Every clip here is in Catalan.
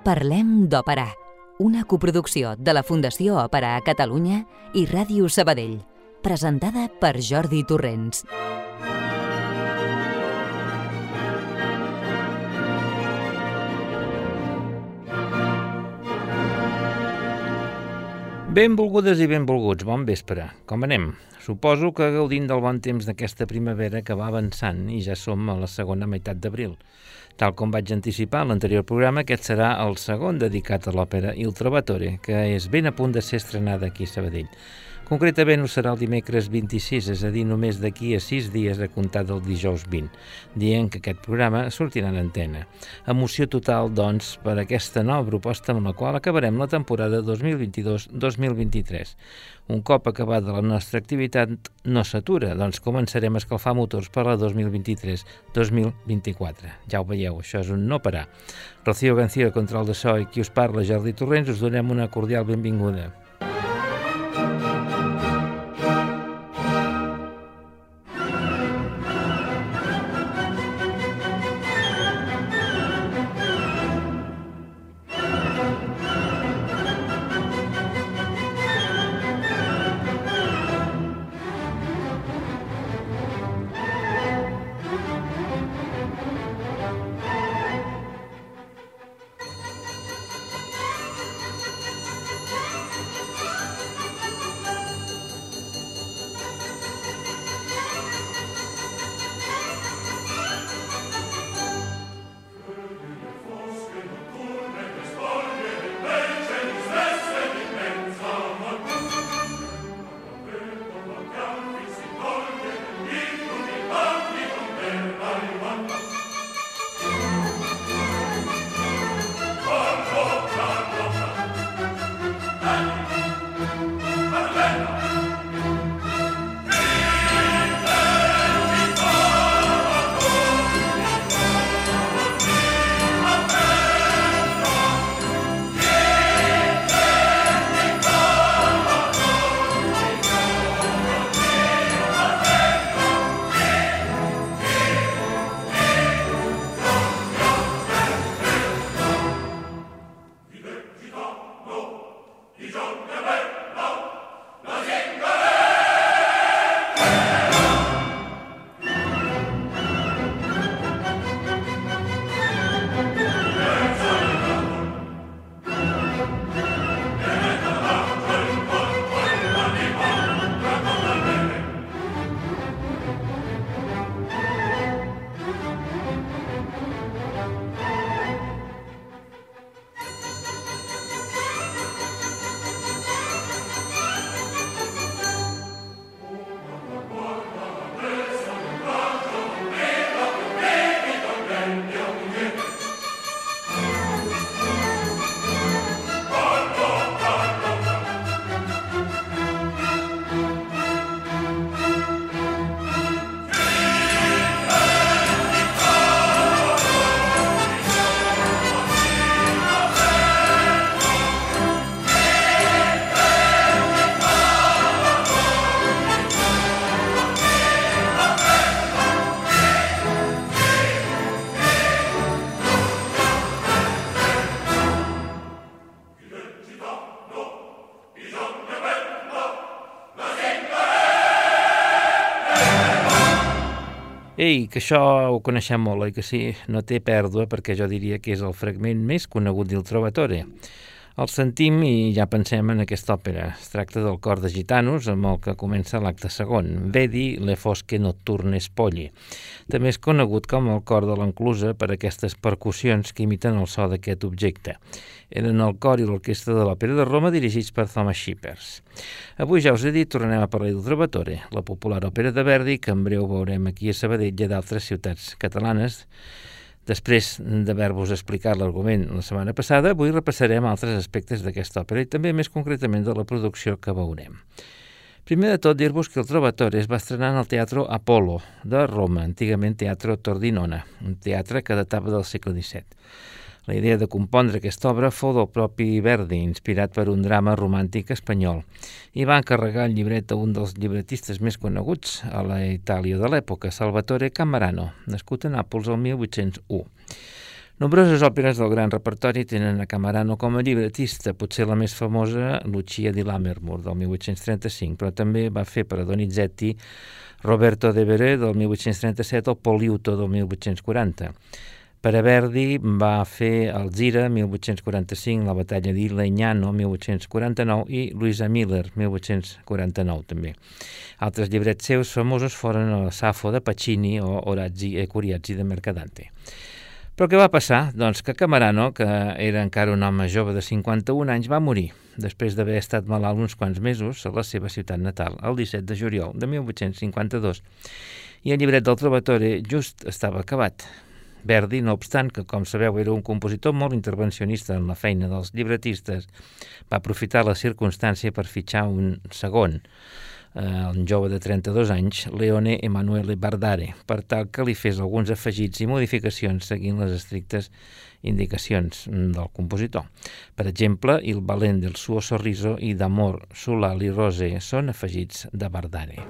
Parlem d'Òpera, una coproducció de la Fundació Òpera a Catalunya i Ràdio Sabadell, presentada per Jordi Torrents. Benvolgudes i benvolguts, bon vespre. Com anem? Suposo que gaudint del bon temps d'aquesta primavera que va avançant i ja som a la segona meitat d'abril. Tal com vaig anticipar en l'anterior programa, aquest serà el segon dedicat a l'òpera Il Trovatore, que és ben a punt de ser estrenada aquí a Sabadell. Concretament ho serà el dimecres 26, és a dir, només d'aquí a 6 dies a comptar del dijous 20, dient que aquest programa sortirà en antena. Emoció total, doncs, per aquesta nova proposta amb la qual acabarem la temporada 2022-2023. Un cop acabada la nostra activitat no s'atura, doncs començarem a escalfar motors per la 2023-2024. Ja ho veieu, això és un no parar. Rocío García, control de so, i qui us parla, Jordi Torrents, us donem una cordial benvinguda. Ei, que això ho coneixem molt, i que sí, no té pèrdua, perquè jo diria que és el fragment més conegut d'Il Trovatore. El sentim i ja pensem en aquesta òpera. Es tracta del cor de gitanos, amb el que comença l'acte segon, Vedi le fosche notturne spogli. També és conegut com el cor de l'enclusa per aquestes percussions que imiten el so d'aquest objecte. Eren el cor i l'orquestra de l'Òpera de Roma dirigits per Thomas Shippers. Avui, ja us he dit, tornem a parlar d'Il Trovatore, la popular òpera de Verdi, que en breu veurem aquí a Sabadell i a d'altres ciutats catalanes. Després d'haver-vos explicat l'argument la setmana passada, avui repassarem altres aspectes d'aquesta òpera i també més concretament de la producció que veurem. Primer de tot, dir-vos que el Trovatore es va estrenar en el Teatro Apollo de Roma, antigament Teatro Tordinona, un teatre que datava del segle XVII. La idea de compondre aquesta obra fou del propi Verdi, inspirat per un drama romàntic espanyol, i va encarregar el llibret a un dels llibretistes més coneguts a la Itàlia de l'època, Salvatore Camerano, nascut a Nàpols el 1801. Nombroses òperes del gran repertori tenen a Camerano com a llibretista, potser la més famosa, Lucia di Lammermoor, del 1835, però també va fer per a Donizetti Roberto de Veré, del 1837, o Poliuto, del 1840. Per a Verdi va fer Alzira, 1845, La batalla di Legnano, 1849, i Luisa Miller, 1849, també. Altres llibrets seus famosos foren el Safo de Pacini o Orazzi e Curiazzi de Mercadante. Però què va passar? Doncs que Camerano, que era encara un home jove de 51 anys, va morir, després d'haver estat malalt uns quants mesos a la seva ciutat natal, el 17 de juliol de 1852. I el llibret del Trovatore just estava acabat. Verdi, no obstant que, com sabeu, era un compositor molt intervencionista en la feina dels llibretistes, va aprofitar la circumstància per fitxar un segon, un jove de 32 anys, Leone Emanuele Bardare, per tal que li fes alguns afegits i modificacions seguint les estrictes indicacions del compositor. Per exemple, Il Balent del suo sorriso i D'amor solali rose són afegits de Bardare.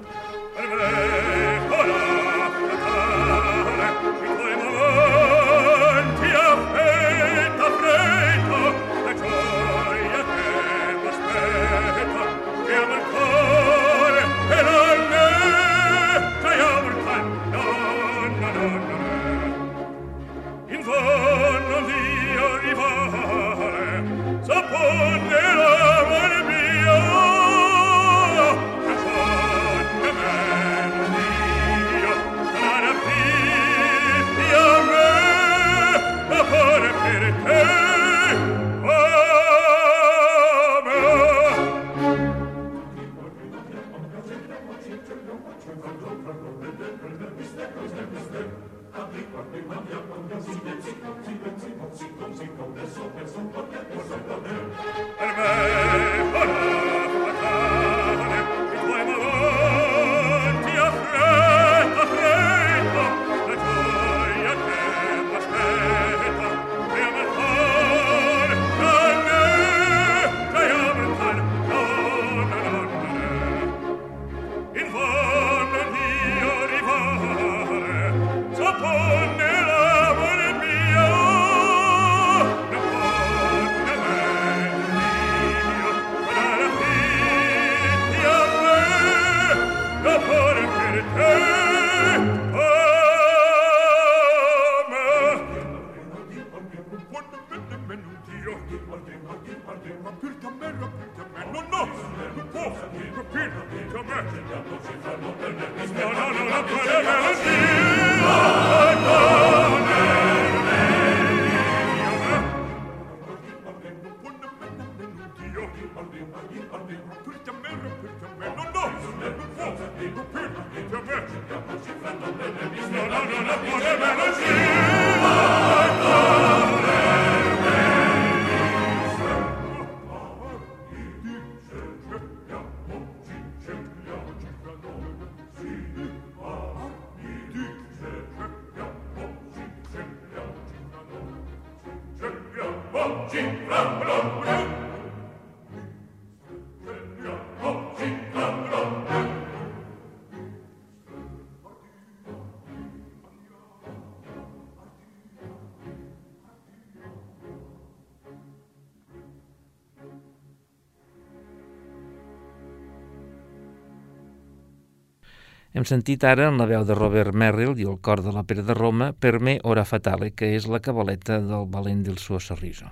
Hem sentit ara en la veu de Robert Merrill i el cor de l'Òpera de Roma Per me ora fatale, que és la cabaleta del Balent del suo sorriso.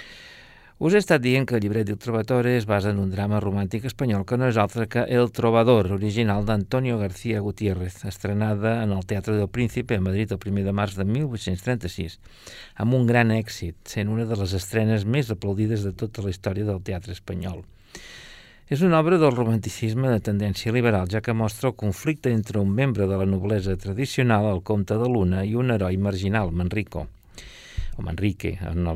Us he estat dient que el llibret del Trovatore es basa en un drama romàntic espanyol que no és altre que El Trovador, original d'Antonio García Gutiérrez, estrenada en el Teatre del Príncipe a Madrid el 1 de març de 1836, amb un gran èxit, sent una de les estrenes més aplaudides de tota la història del teatre espanyol. És una obra del romanticisme de tendència liberal, ja que mostra el conflicte entre un membre de la noblesa tradicional, el comte de Luna, i un heroi marginal, Manrique, en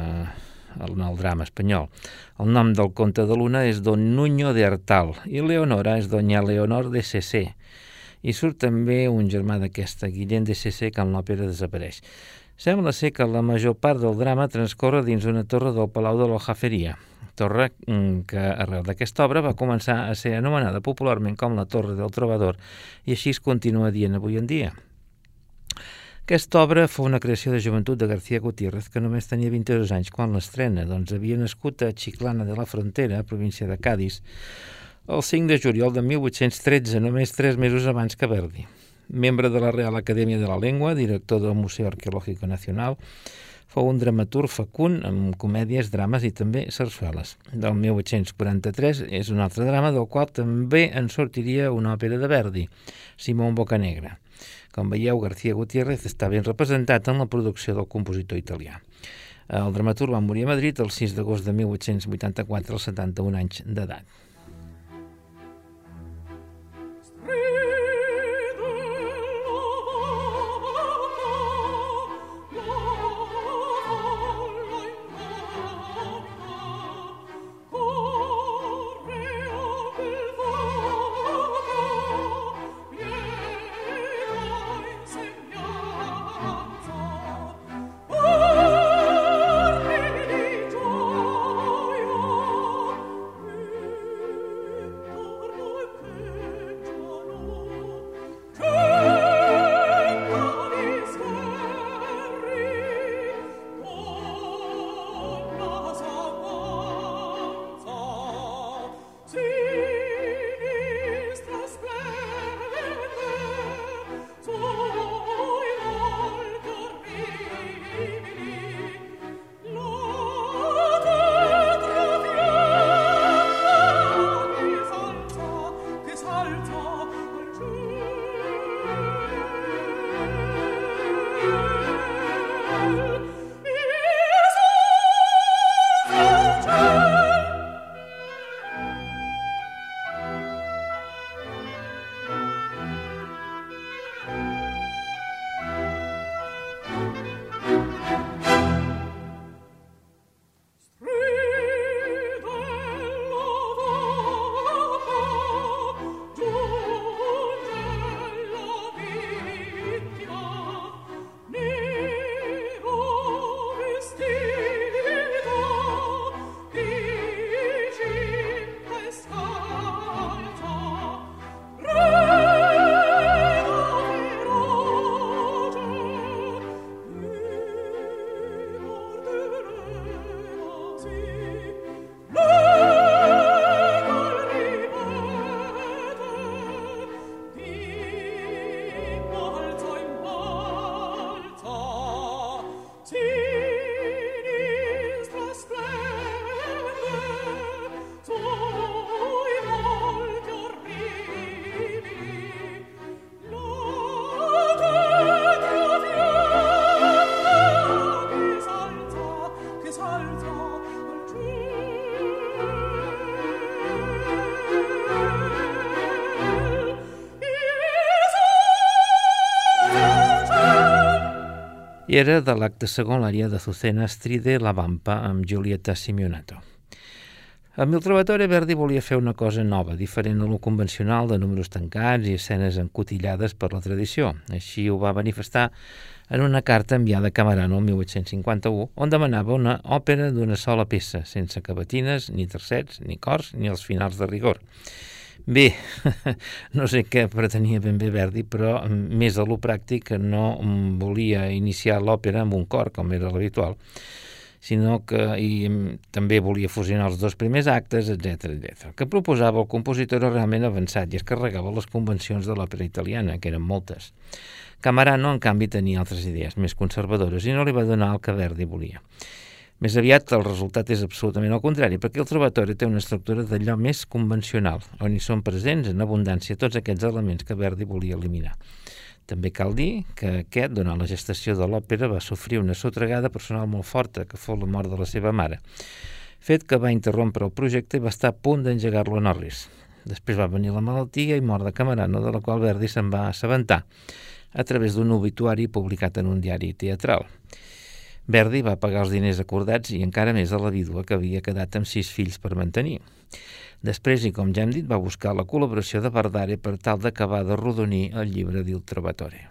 el drama espanyol. El nom del comte de Luna és Don Nuño de Artal i Leonora és Doña Leonor de Cessé. I surt també un germà d'aquesta, Guillem de Cessé, que en l'òpera desapareix. Sembla ser que la major part del drama transcorre dins una torre del Palau de l'Aljaferia, torre que arrel d'aquesta obra va començar a ser anomenada popularment com la Torre del Trovador i així es continua dient avui en dia. Aquesta obra fou una creació de joventut de García Gutiérrez, que només tenia 22 anys quan l'estrena, doncs havia nascut a Chiclana de la Frontera, província de Cádiz, el 5 de juliol de 1813, només 3 mesos abans que Verdi. Membre de la Real Acadèmia de la Llengua, director del Museu Arqueològic Nacional, fou un dramaturg fecund amb comèdies, drames i també sarsueles. Del 1843 és un altre drama del qual també en sortiria una òpera de Verdi, Simón Boccanegra. Com veieu, García Gutiérrez està ben representat en la producció del compositor italià. El dramaturg va morir a Madrid el 6 d'agost de 1884 als 71 anys d'edat. I era de l'acte segon l'ària d'Azucena Stride la Vampa amb Giulietta Simeonato. Amb Il Trovatore Verdi volia fer una cosa nova, diferent a lo convencional de números tancats i escenes encotillades per la tradició. Així ho va manifestar en una carta enviada a Camerano el 1851, on demanava una òpera d'una sola peça, sense cavatines, ni tercets, ni cors, ni els finals de rigor. Bé, no sé què pretenia ben bé Verdi, però més a lo pràctic no volia iniciar l'òpera amb un cor, com era l'habitual, sinó que també volia fusionar els dos primers actes, etc. El que proposava el compositor era realment avançat i es carregava les convencions de l'òpera italiana, que eren moltes. Camerano, en canvi, tenia altres idees més conservadores i no li va donar el que Verdi volia. Més aviat el resultat és absolutament al contrari, perquè el Trovatore té una estructura d'allò més convencional, on hi són presents en abundància tots aquests elements que Verdi volia eliminar. També cal dir que aquest, durant la gestació de l'òpera, va sofrir una sotragada personal molt forta, que fou la mort de la seva mare, fet que va interrompre el projecte i va estar a punt d'engegar-lo a Norris. Després va venir la malaltia i mort de Camerano, de la qual Verdi se'n va assabentar, a través d'un obituari publicat en un diari teatral. Verdi va pagar els diners acordats i encara més a la vídua, que havia quedat amb 6 fills per mantenir. Després, i com ja hem dit, va buscar la col·laboració de Bardare per tal d'acabar de rodonir el llibre d'Il Trovatore.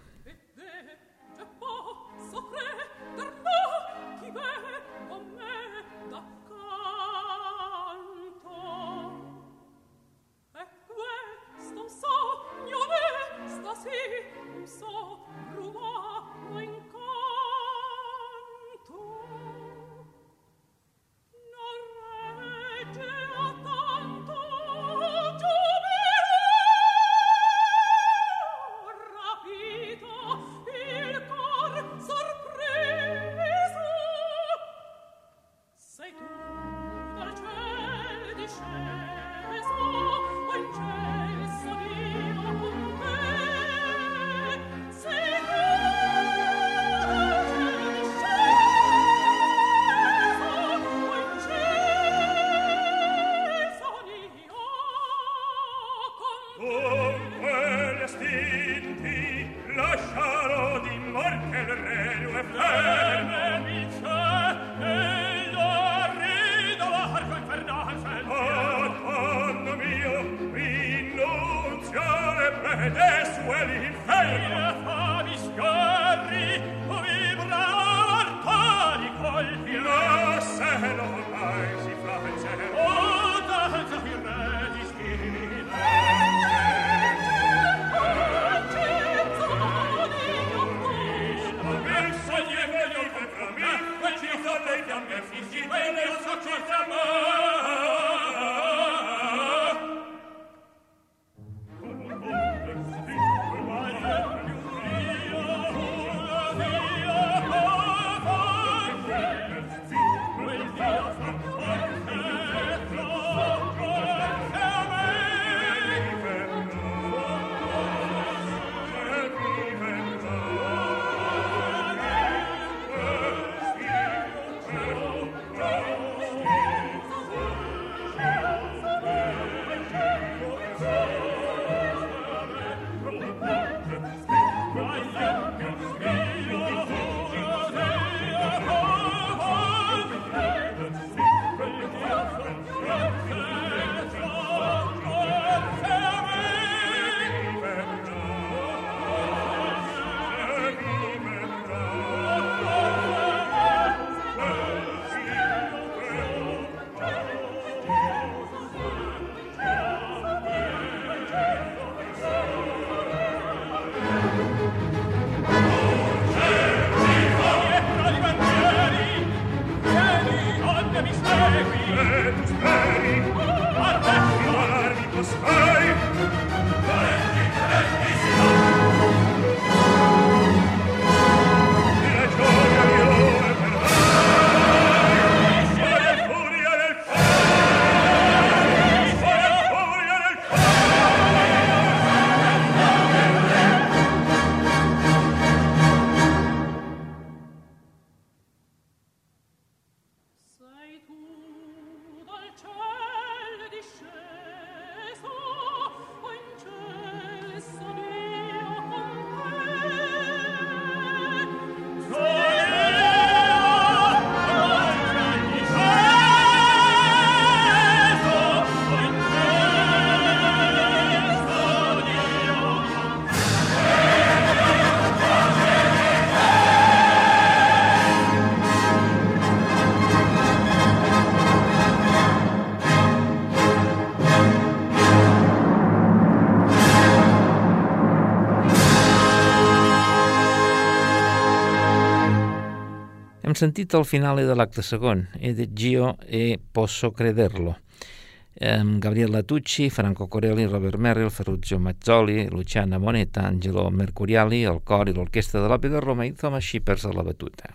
Ruba Hem sentit el finale de l'acte segon, Io e posso crederlo, amb Gabriella Tucci, Franco Corelli, Robert Merrill, Ferruccio Mazzoli, Luciana Moneta, Angelo Mercuriali, el cor i l'orquestra de l'Òpera de Roma i Thomas Shippers a la batuta.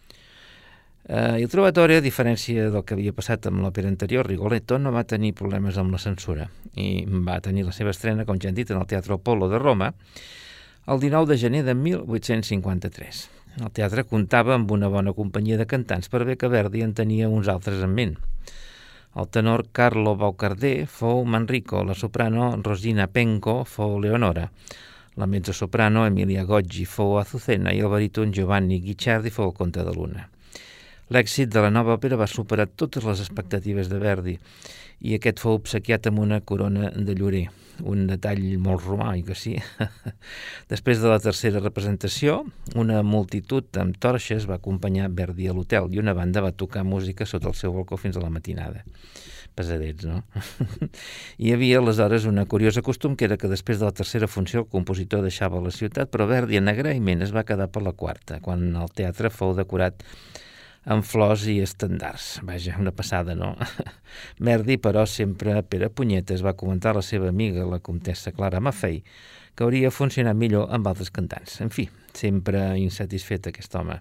Il Trovatore, a diferència del que havia passat amb l'òpera anterior, Rigoletto no va tenir problemes amb la censura i va tenir la seva estrena, com ja hem dit, en el Teatro Apollo de Roma el 19 de gener de 1853. El teatre comptava amb una bona companyia de cantants, per bé que Verdi en tenia uns altres en ment. El tenor Carlo Baucardè fou Manrico, la soprano Rosina Penco fou Leonora, la mezzosoprano Emilia Goggi fou Azucena i el baríton Giovanni Guicciardi fou el comte de Luna. L'èxit de la nova òpera va superar totes les expectatives de Verdi i aquest fou obsequiat amb una corona de llorer, un detall molt romà, que sí. Després de la tercera representació, una multitud amb torxes va acompanyar Verdi a l'hotel i una banda va tocar música sota el seu balcó fins a la matinada. Pesadets, no? Hi havia aleshores una curiosa costum que era que després de la tercera funció el compositor deixava la ciutat, però Verdi en agraïment es va quedar per la quarta, quan el teatre fou decorat amb flors i estendards. Vaja, una passada, no? Verdi, però, sempre Pere Punyetes va comentar a la seva amiga, la comtessa Clara Maffei, que hauria funcionat millor amb altres cantants. En fi, sempre insatisfet aquest home.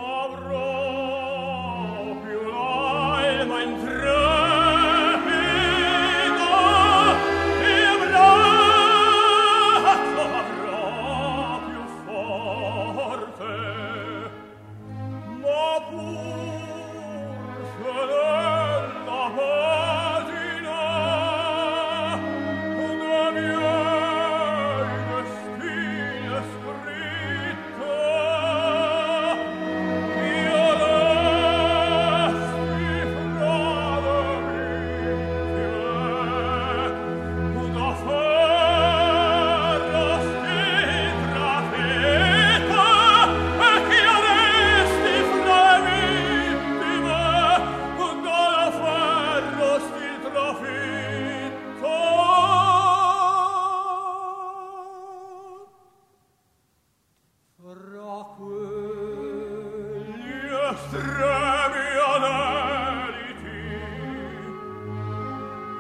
Mein Träume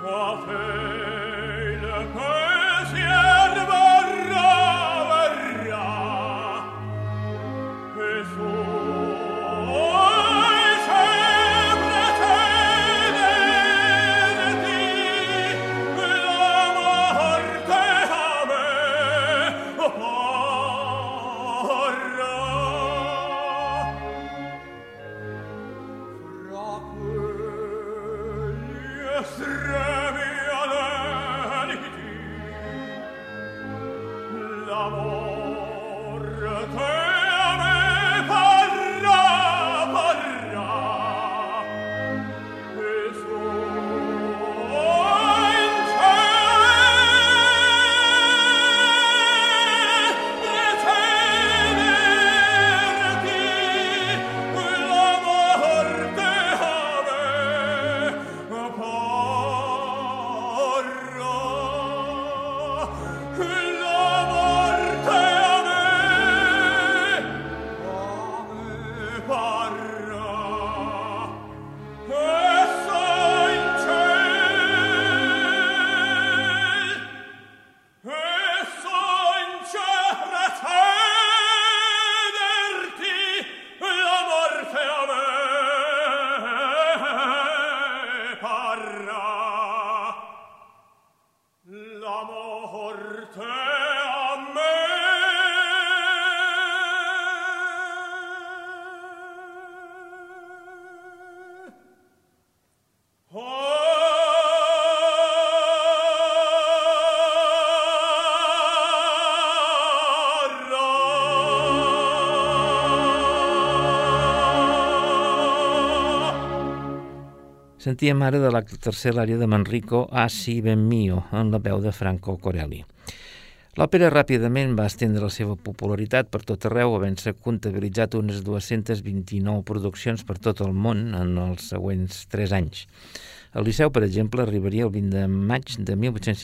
Sentíem ara de l'acte tercer l'àrea de Manrico A si ben mio, en la veu de Franco Corelli. L'òpera ràpidament va estendre la seva popularitat per tot arreu, havent-se comptabilitzat unes 229 produccions per tot el món en els següents 3 anys. El Liceu, per exemple, arribaria el 20 de maig de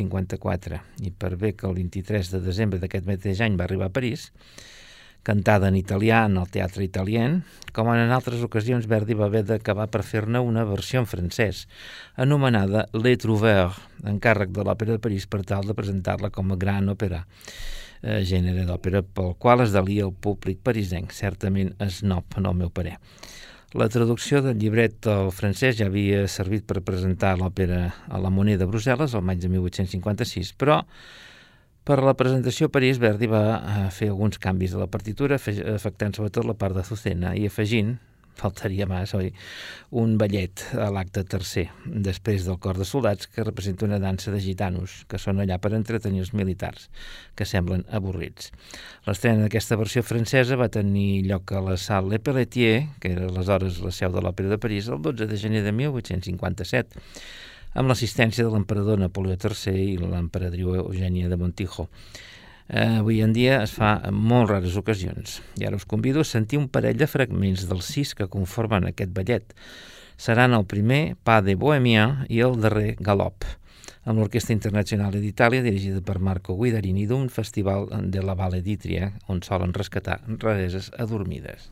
1854, i per bé que el 23 de desembre d'aquest mateix any va arribar a París, cantada en italià en el Teatre Italien, com en altres ocasions Verdi va haver d'acabar per fer-ne una versió en francès, anomenada Les Trouveurs, encàrrec de l'Òpera de París per tal de presentar-la com a gran òpera, gènere d'òpera pel qual es delia el públic parisenc, certament snob en el meu parer. La traducció del llibret al francès ja havia servit per presentar l'òpera a la Monnaie de Brussel·les el maig de 1856, però per la presentació a París, Verdi va fer alguns canvis a la partitura, afectant sobretot la part d'Azucena i afegint, faltaria més, oi, un ballet a l'acte tercer, després del cor de soldats, que representa una dansa de gitanos, que són allà per entretenir els militars, que semblen avorrits. L'estrena d'aquesta versió francesa va tenir lloc a la Salle Le Pelletier, que era aleshores la seu de l'Òpera de París, el 12 de gener de 1857, amb l'assistència de l'emperador Napoleó III i l'emperadriu Eugènia de Montijo. Avui en dia es fa en molt rares ocasions, i ara us convido a sentir un parell de fragments dels 6 que conformen aquest ballet. Seran el primer, Pas de Bohemia, i el darrer, Galop, amb l'Orquestra Internacional d'Itàlia, dirigida per Marco Guidarini, d'un festival de la Valle d'Ítria, on solen rescatar rareses adormides.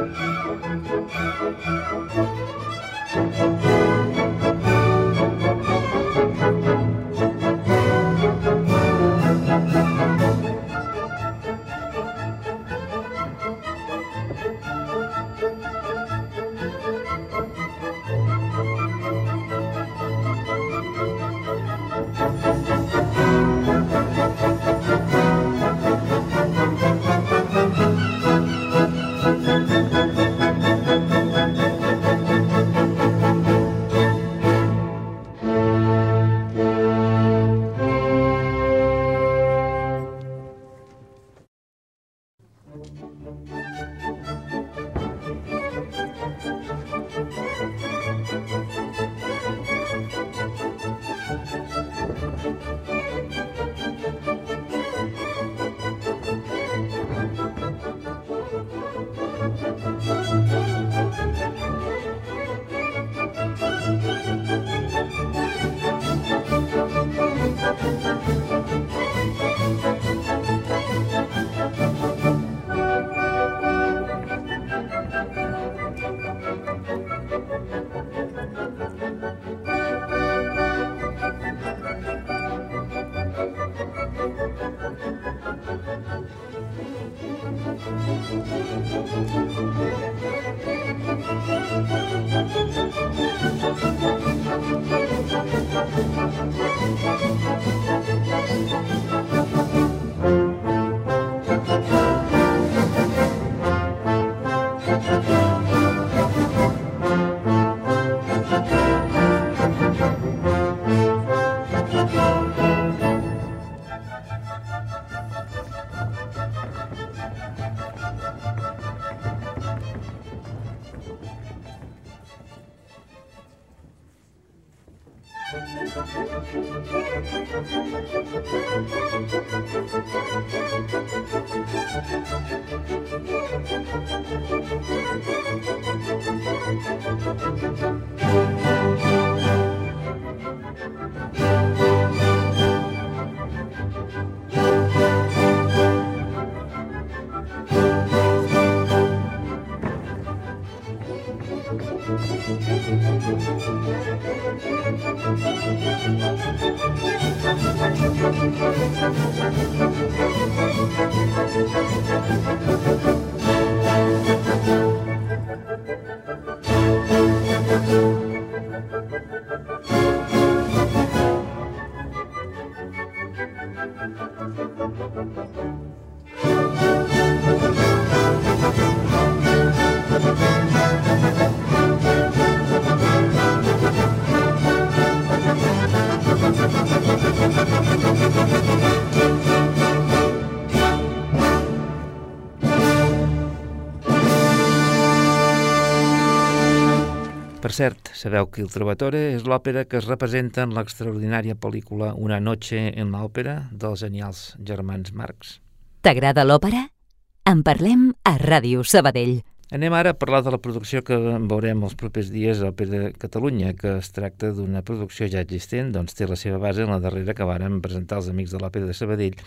Per cert, sabeu que Il Trovatore és l'òpera que es representa en l'extraordinària pel·lícula Una noche en l'òpera dels genials germans Marx. T'agrada l'òpera? En parlem a Ràdio Sabadell. Anem ara a parlar de la producció que veurem els propers dies a Òpera Catalunya, que es tracta d'una producció ja existent, doncs té la seva base en la darrera que vàrem presentar els Amics de l'Òpera de Sabadell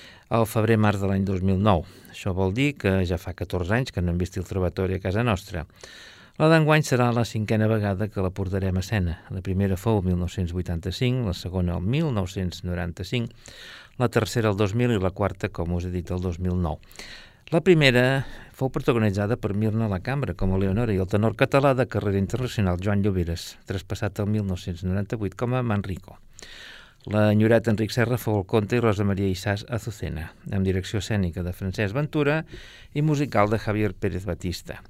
al febrer-març de l'any 2009. Això vol dir que ja fa 14 anys que no hem vist Il Trovatore a casa nostra. La d'enguany serà la 5a vegada que la portarem a escena. La primera fou el 1985, la segona el 1995, la tercera el 2000 i la quarta, com us he dit, el 2009. La primera fou protagonitzada per Mirna Lacambra com a Leonora i el tenor català de carrera internacional Joan Lloberes, traspassat el 1998 com a Manrico. L'enyorat Enric Serra fou el conte i Rosa Maria Issàs Azucena, amb direcció escènica de Francesc Ventura i musical de Javier Pérez Batista.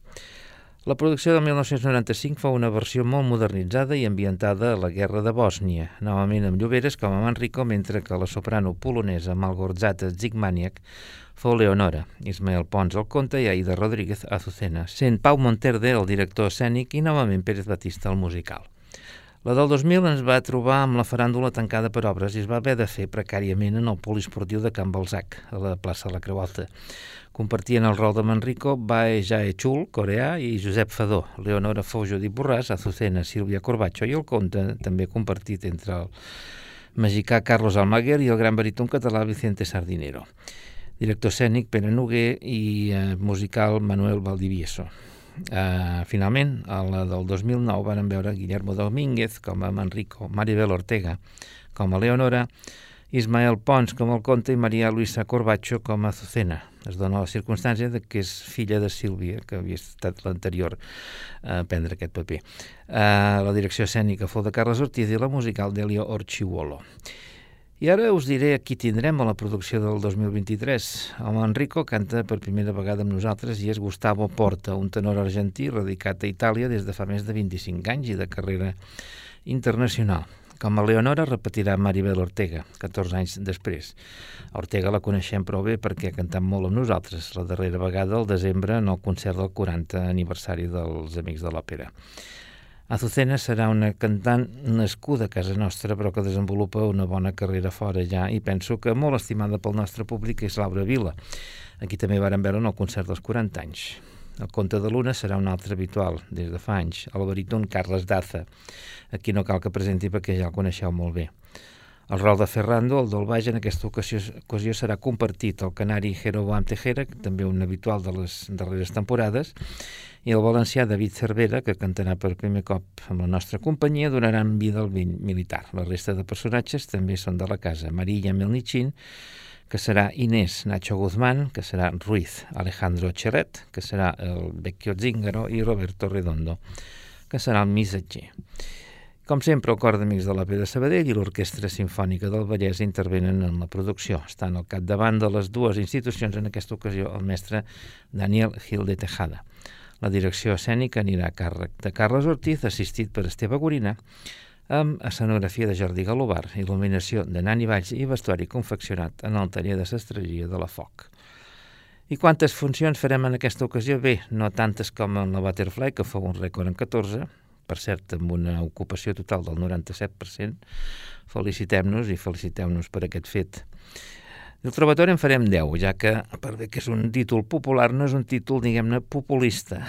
La producció del 1995 fou una versió molt modernitzada i ambientada a la guerra de Bòsnia, novament amb Lloberes com a Manrico, mentre que la soprano polonesa Malgorzata Zygmaniak fou Leonora, Ismael Pons el conte i Aida Rodríguez Azucena, sent Pau Monterde el director escènic i novament Pérez Batista el musical. La del 2000 ens va trobar amb la faràndula tancada per obres i es va haver de fer precàriament en el poliesportiu de Can Balzac, a la plaça de la Creu Alta. Compartien el rol de Manrico Bae Jae-chul, coreà, i Josep Fadó. Leonora fou Judit Borràs, Azucena Sílvia Corbacho i el conte també compartit entre el mexicà Carlos Almaguer i el gran baríton català Vicente Sardinero. Director escènic Pere Noguer i musical Manuel Valdivieso. Finalment, a la del 2009 van veure Guillermo Domínguez com a Manrico, Maribel Ortega com a Leonora, Ismael Pons com el Conte i Maria Luisa Corbacho com a Azucena. Es dona la circumstància de que és filla de Sílvia, que havia estat l'anterior a prendre aquest paper. La direcció escènica fou de Carles Ortiz i la musical d'Elio Orchiuolo. I ara us diré qui tindrem a la producció del 2023. El Manrico canta per primera vegada amb nosaltres i és Gustavo Porta, un tenor argentí radicat a Itàlia des de fa més de 25 anys i de carrera internacional. Com a Leonora repetirà Maribel Ortega, 14 anys després. A Ortega la coneixem prou bé perquè ha cantat molt amb nosaltres, la darrera vegada al desembre en el concert del 40 aniversari dels Amics de l'Òpera. Azucena serà una cantant nascuda a casa nostra però que desenvolupa una bona carrera fora ja i penso que molt estimada pel nostre públic és Laura Vila. Aquí també varen veure en el concert dels 40 anys. El Conte de Luna serà un altre habitual des de fa anys, el baríton Carles Daza. Aquí no cal que presenti perquè ja el coneixeu molt bé. El rol de Ferrando, el del baix, en aquesta ocasió serà compartit el canari Jeroboam Tejera, també un habitual de les darreres temporades, i el valencià David Cervera, que cantarà per primer cop amb la nostra companyia, donaran vida al vell militar. La resta de personatges també són de la casa. Maria Melnichin, que serà Inés, Nacho Guzmán, que serà Ruiz, Alejandro Cherret, que serà el Vecchio Zingaro, i Roberto Redondo, que serà el missatger. Com sempre, el Cor d'Amics de l'Òpera de Sabadell i l'Orquestra Simfònica del Vallès intervenen en la producció. Estan al capdavant de les dues institucions, en aquesta ocasió el mestre Daniel Gil de Tejada. La direcció escènica anirà a càrrec de Carles Ortiz, assistit per Esteve Gorina, amb escenografia de Jordi Galobar, il·luminació de Nani Valls i vestuari confeccionat en el taller de sastreria de la Foc. I quantes funcions farem en aquesta ocasió? Bé, no tantes com en la Butterfly, que fou un rècord en 14, per cert, amb una ocupació total del 97%. Felicitem-nos i feliciteu-nos per aquest fet. El Trovatore en farem 10, ja que, per bé que és un títol popular, no és un títol, diguem-ne, populista.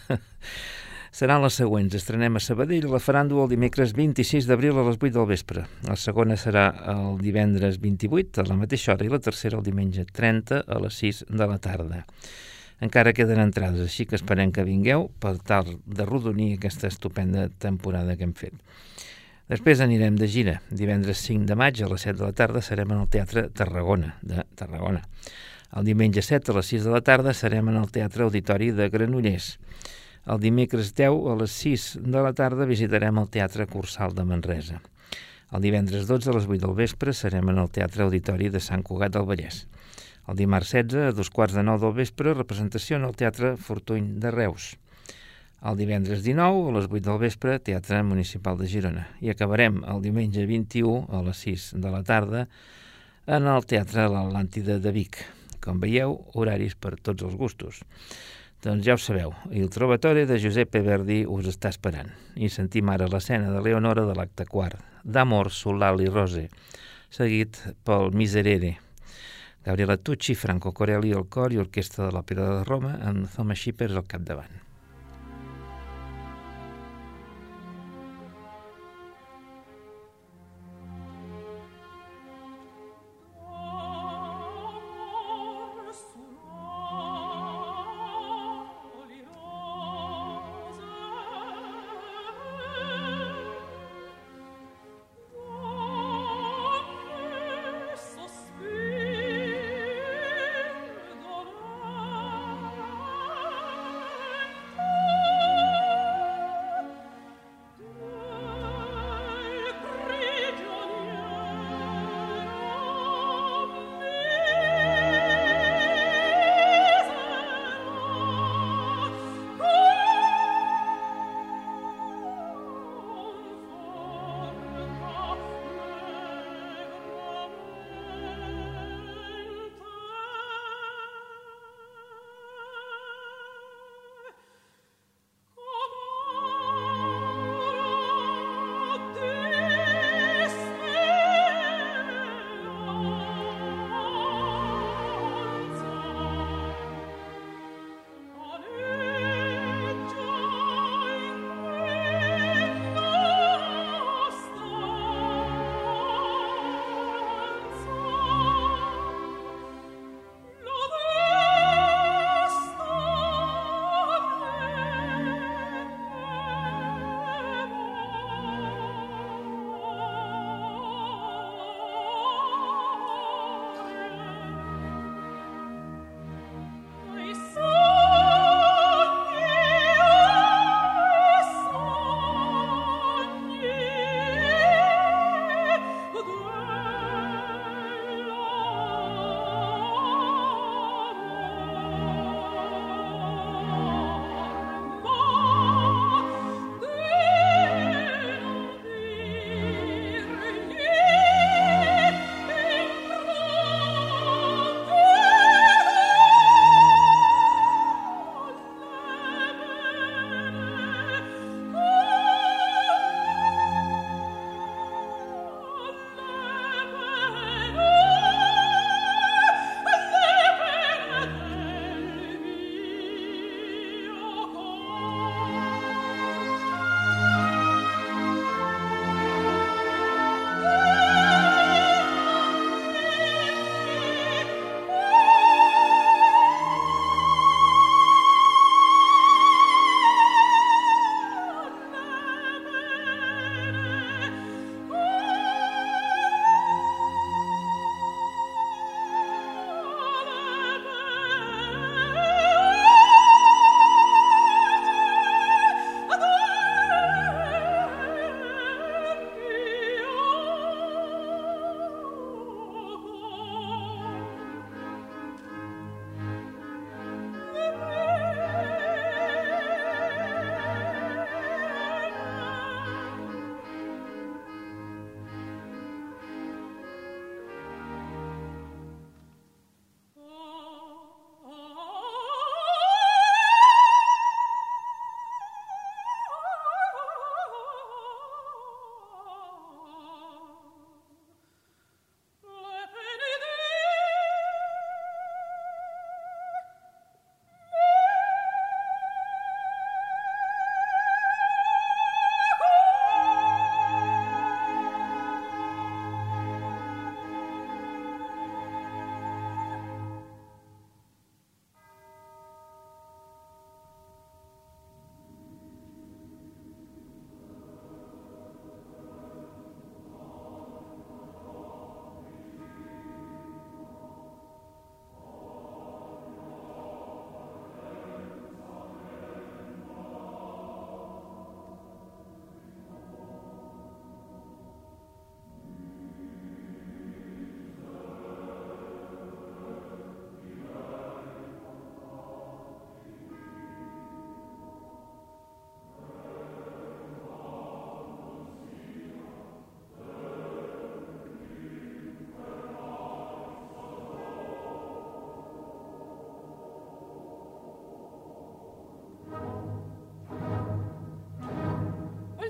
Seran les següents. Estrenem a Sabadell la faràndula el dimecres 26 d'abril a les 8 del vespre. La segona serà el divendres 28 a la mateixa hora i la tercera el diumenge 30 a les 6 de la tarda. Encara queden entrades, així que esperem que vingueu per tal de rodonir aquesta estupenda temporada que hem fet. Després anirem de gira. Divendres 5 de maig a les 7 de la tarda serem en el Teatre Tarragona, de Tarragona. El diumenge 7 a les 6 de la tarda serem en el Teatre Auditori de Granollers. El dimecres 10 a les 6 de la tarda visitarem el Teatre Cursal de Manresa. El divendres 12 a les 8 del vespre serem en el Teatre Auditori de Sant Cugat del Vallès. El dimarts 16 a 2:45 del vespre representació en el Teatre Fortuny de Reus. El divendres 19 a les 8 del vespre Teatre Municipal de Girona. I acabarem el diumenge 21 a les 6 de la tarda en el Teatre L'Atlàntida de Vic. Com veieu, horaris per tots els gustos. Doncs ja ho sabeu, Il Trovatore de Giuseppe Verdi us està esperant. I sentim ara l'escena de Leonora de l'acte quart, d'Amor Solal i Rose, seguit pel Miserere. Gabriela Tucci, Franco Corelli al cor i Orquestra de l'Òpera de Roma amb Thomas Shippers al capdavant.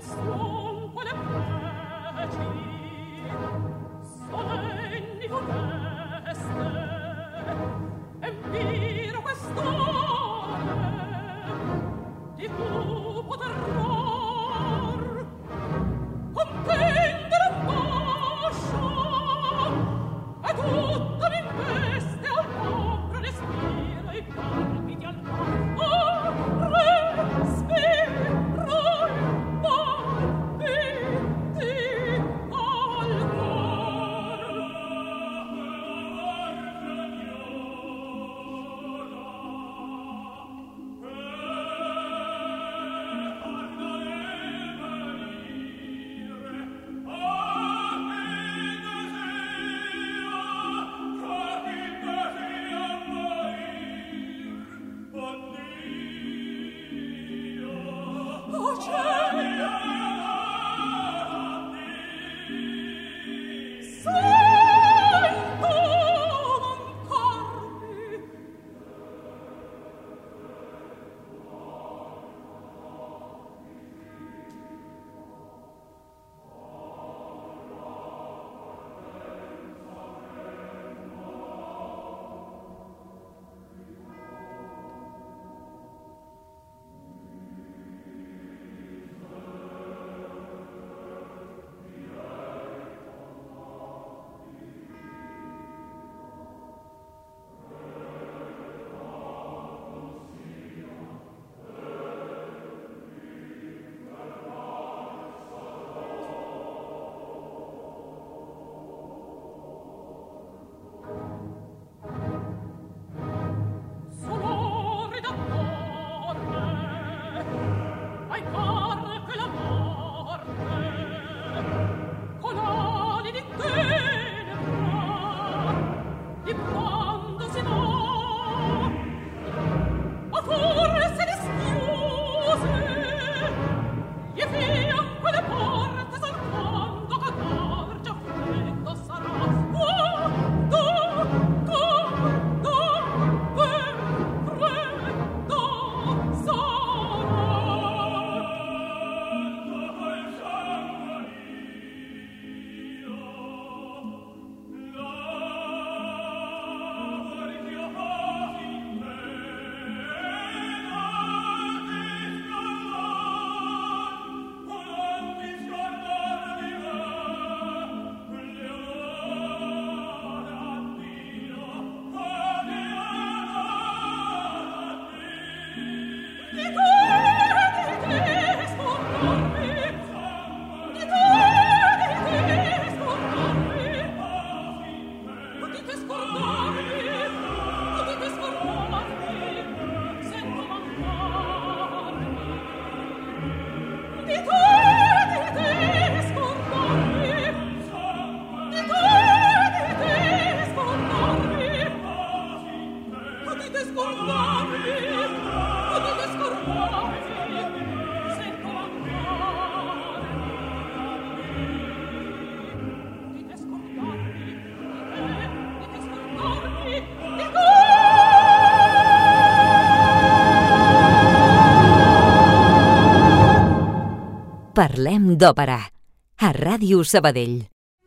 Parlem d'òpera, a Ràdio Sabadell.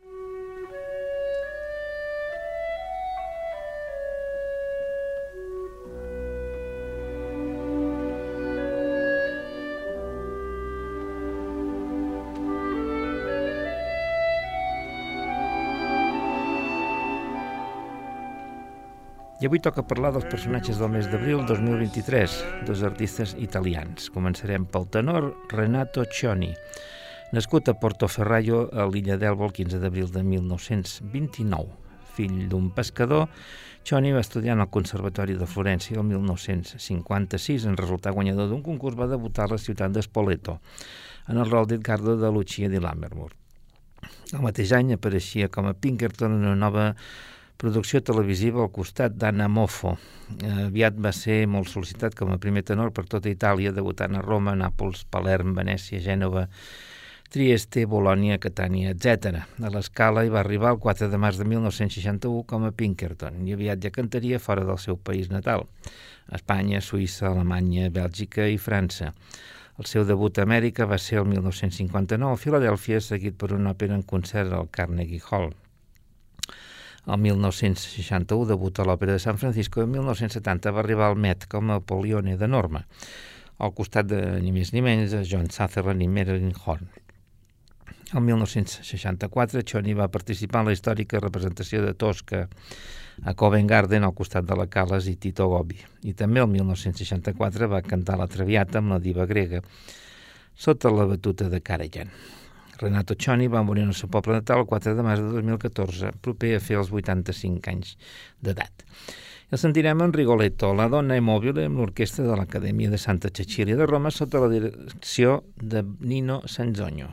I avui toca parlar dels personatges del mes d'abril 2023, dos artistes italians. Començarem pel tenor Renato Cioni. Nascut a Portoferraio, a l'illa d'Elba, el 15 d'abril de 1929. Fill d'un pescador, Cioni va estudiar en el Conservatori de Florència el 1956. En resultar guanyador d'un concurs, va debutar a la ciutat d'Espoleto, en el rol d'Edgardo de Lucia di Lammermoor. El mateix any apareixia com a Pinkerton en una nova producció televisiva al costat d'Anna Moffo. Aviat va ser molt sol·licitat com a primer tenor per tota Itàlia, debutant a Roma, Nàpols, Palerm, Venècia, Gènova, Trieste, Bolònia, Catània, etc. A l'Escala hi va arribar el 4 de març de 1961 com a Pinkerton i aviat ja cantaria fora del seu país natal, Espanya, Suïssa, Alemanya, Bèlgica i França. El seu debut a Amèrica va ser el 1959 a Filadèlfia, seguit per una òpera en concert al Carnegie Hall. El 1961 debuta a l'Òpera de San Francisco i el 1970 va arribar al Met com a Pollione de Norma, al costat de ni més ni menys de John Sutherland i Marilyn Horne. El 1964 Cioni va participar en la històrica representació de Tosca a Covent Garden al costat de la Callas i Tito Gobbi, i també el 1964 va cantar la Traviata amb la diva grega sota la batuta de Karajan. Renato Cioni va morir en el seu poble natal el 4 de març de 2014, proper a fer els 85 anys d'edat. El sentirem en Rigoletto, la donna immòbile, amb l'orquestra de l'Acadèmia de Santa Cecilia de Roma sota la direcció de Nino Sanzogno.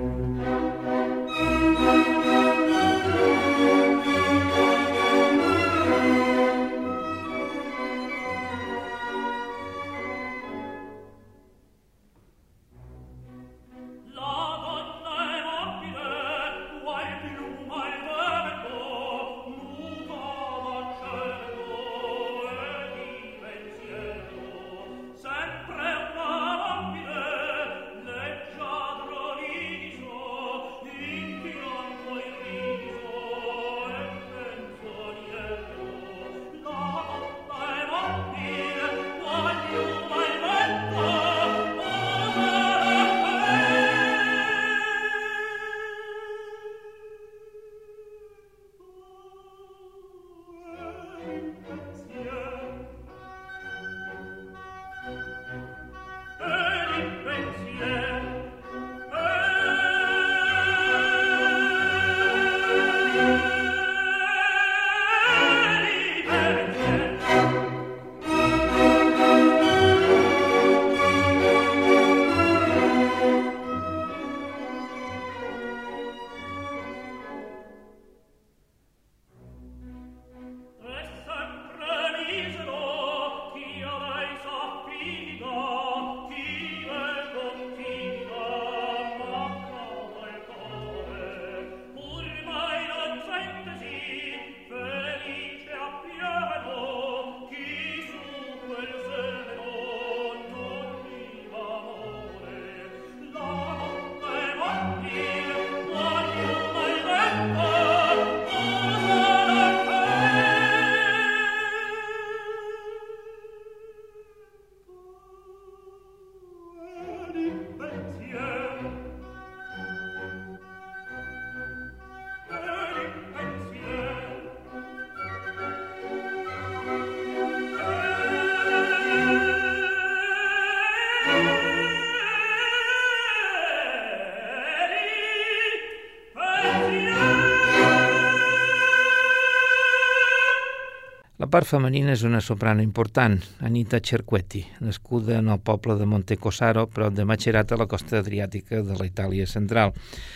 La part femenina és una soprano important, Anita Cerquetti, nascuda en el poble de Montecosaro, prop de Macerata, a la costa adriàtica de la Itàlia central,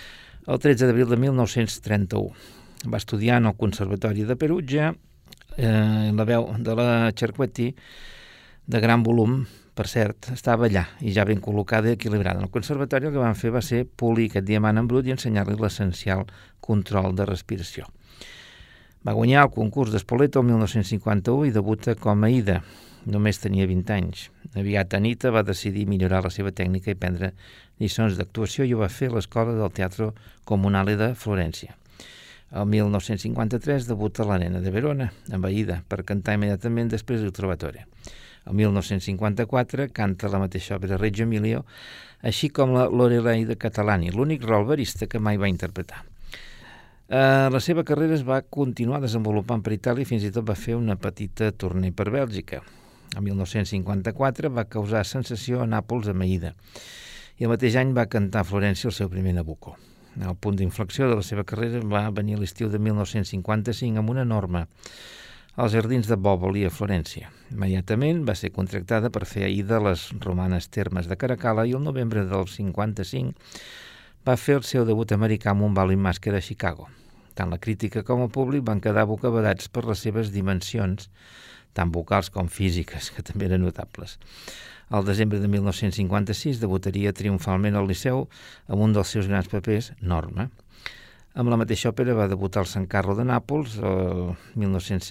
el 13 d'abril de 1931. Va estudiar en el Conservatori de Perugia, la veu de la Cerquetti, de gran volum, per cert, estava allà i ja ben col·locada i equilibrada. En el conservatori el que van fer va ser polir aquest diamant en brut i ensenyar-li l'essencial control de respiració. Va guanyar el concurs d'Espoleto el 1951 i debuta com a Ida. Només tenia 20 anys. Aviat Anita va decidir millorar la seva tècnica i prendre lliçons d'actuació i ho va fer a l'Escola del Teatro Comunale de Florència. El 1953 debuta a l'Arena de Verona, amb Aida, per cantar immediatament després del Trovatore. El 1954 canta la mateixa òpera Reggio Emilio, així com la Lorelei de Catalani, l'únic rol verista que mai va interpretar. La seva carrera es va continuar desenvolupant per Itàlia i fins i tot va fer una petita tournée per Bèlgica. El 1954 va causar sensació a Nàpols amb Aida i el mateix any va cantar a Florència el seu primer Nabucco. El punt d'inflexió de la seva carrera va venir a l'estiu de 1955 amb una norma als Jardins de Bòboli a Florència. Immediatament va ser contractada per fer Aida a les romanes termes de Caracalla i el novembre del 55 va fer el seu debut americà amb un bal en màscara a Chicago. Tant la crítica com el públic van quedar bocabadats per les seves dimensions, tant vocals com físiques, que també eren notables. Al desembre de 1956 debutaria triomfalment al Liceu amb un dels seus grans papers, Norma. Amb la mateixa òpera va debutar al San Carlo de Nàpols el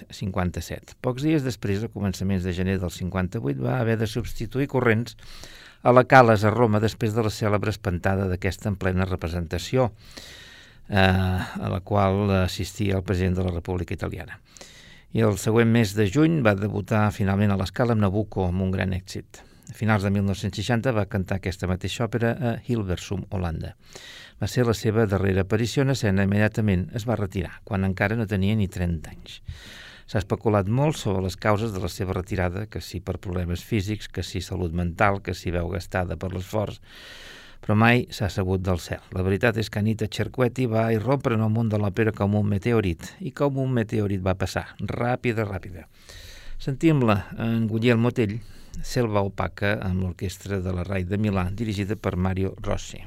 1957. Pocs dies després, a començaments de gener del 58, va haver de substituir corrents a la Cales, a Roma, després de la cèlebre espantada d'aquesta en plena representació, a la qual assistia el president de la República Italiana. I el següent mes de juny va debutar finalment a l'Escala amb Nabucco, amb un gran èxit. A finals de 1960 va cantar aquesta mateixa òpera a Hilversum, Holanda. Va ser la seva darrera aparició en escena. Immediatament es va retirar, quan encara no tenia ni 30 anys. S'ha especulat molt sobre les causes de la seva retirada, que si per problemes físics, que si salut mental, que si veu gastada per l'esforç, però mai s'ha sabut del cel. La veritat és que Anita Cerqueti va irrompre en el món de l'òpera com un meteorit, i com un meteorit va passar, ràpida. Sentim-la en Guglielmo Tell, Selva opaca, amb l'orquestra de la Rai de Milà, dirigida per Mario Rossi.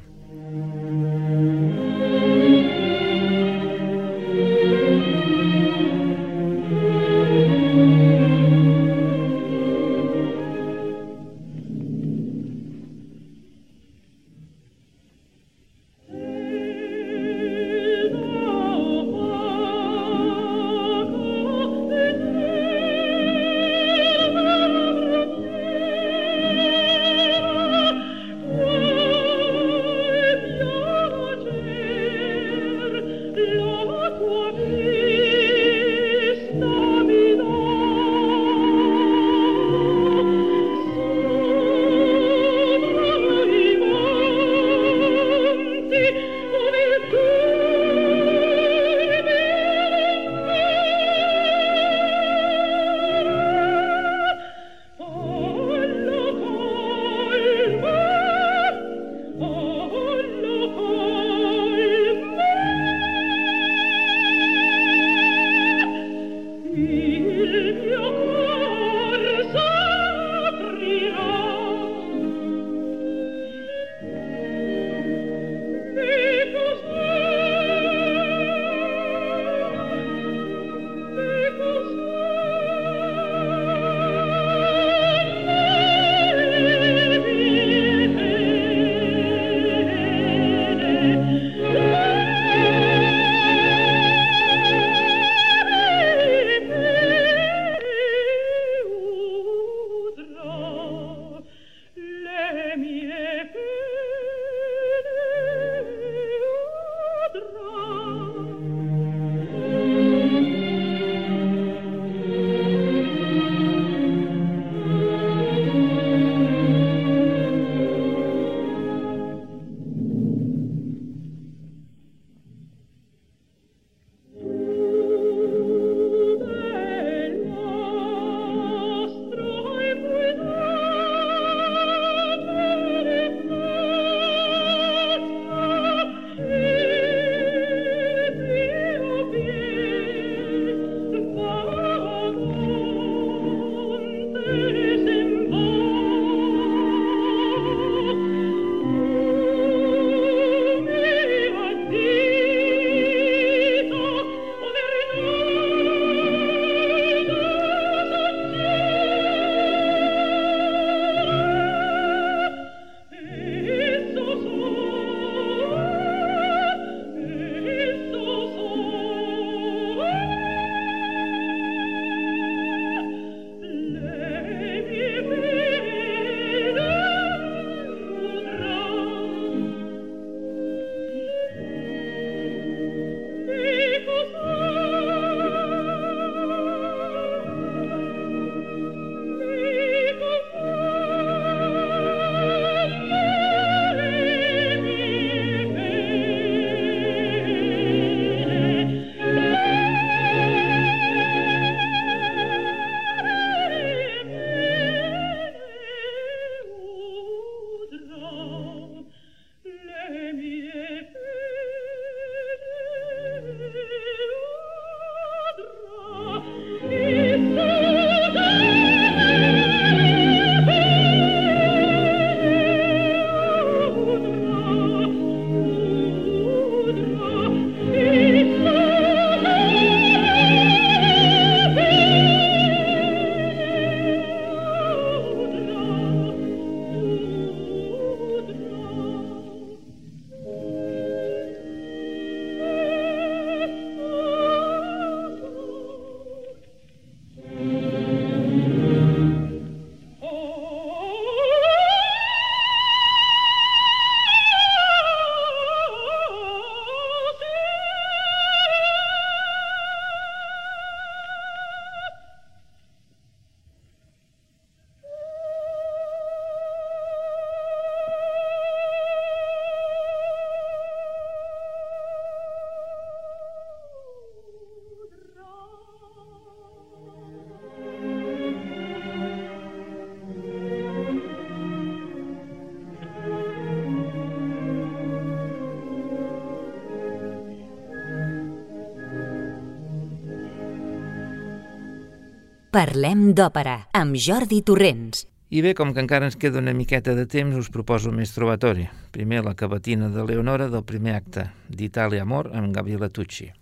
Parlem d'òpera, amb Jordi Torrents. I bé, com que encara ens queda una miqueta de temps, us proposo més trovatori. Primer la cavatina de Leonora del primer acte d'Italia Amor amb Gabriele Tucci.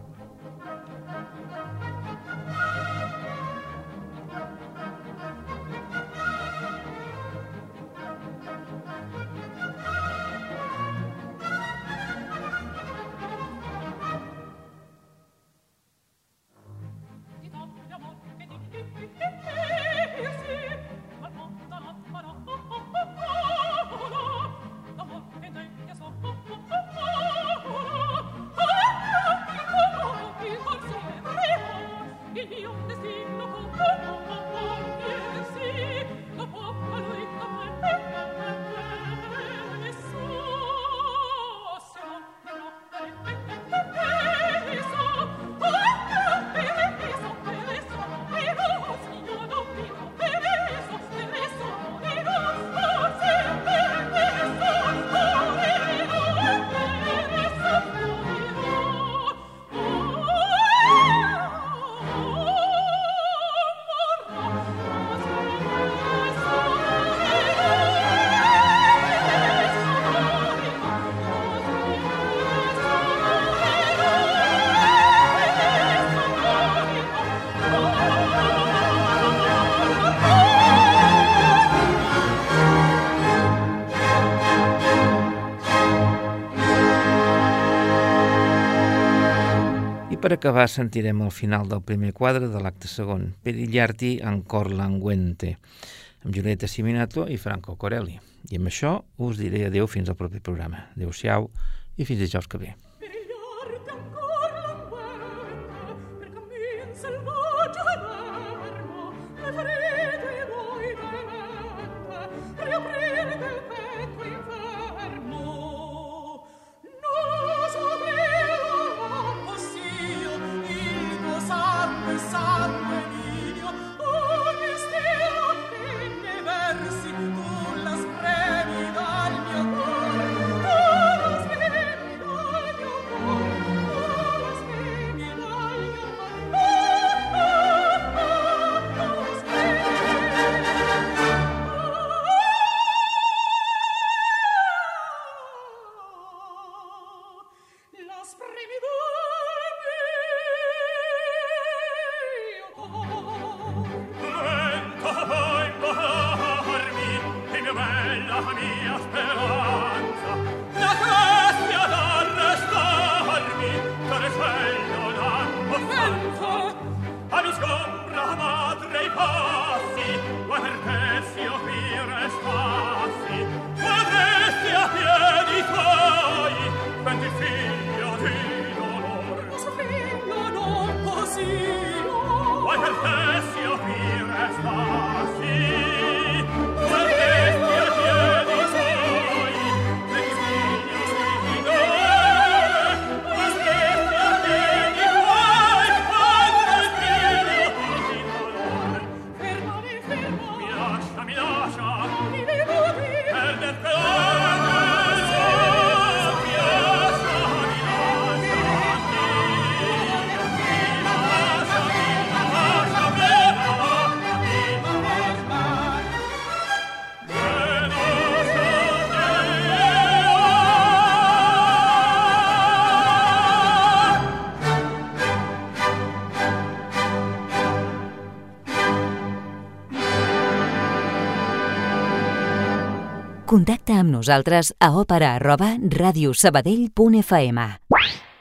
Per acabar sentirem el final del primer quadre de l'acte segon, Perigliarti ancor languente, amb Giulietta Siminato i Franco Corelli. I amb això us diré adeu fins al proper programa. Adéu-siau i fins dijous que ve. Contacta amb nosaltres a opera@radiosabadell.fm.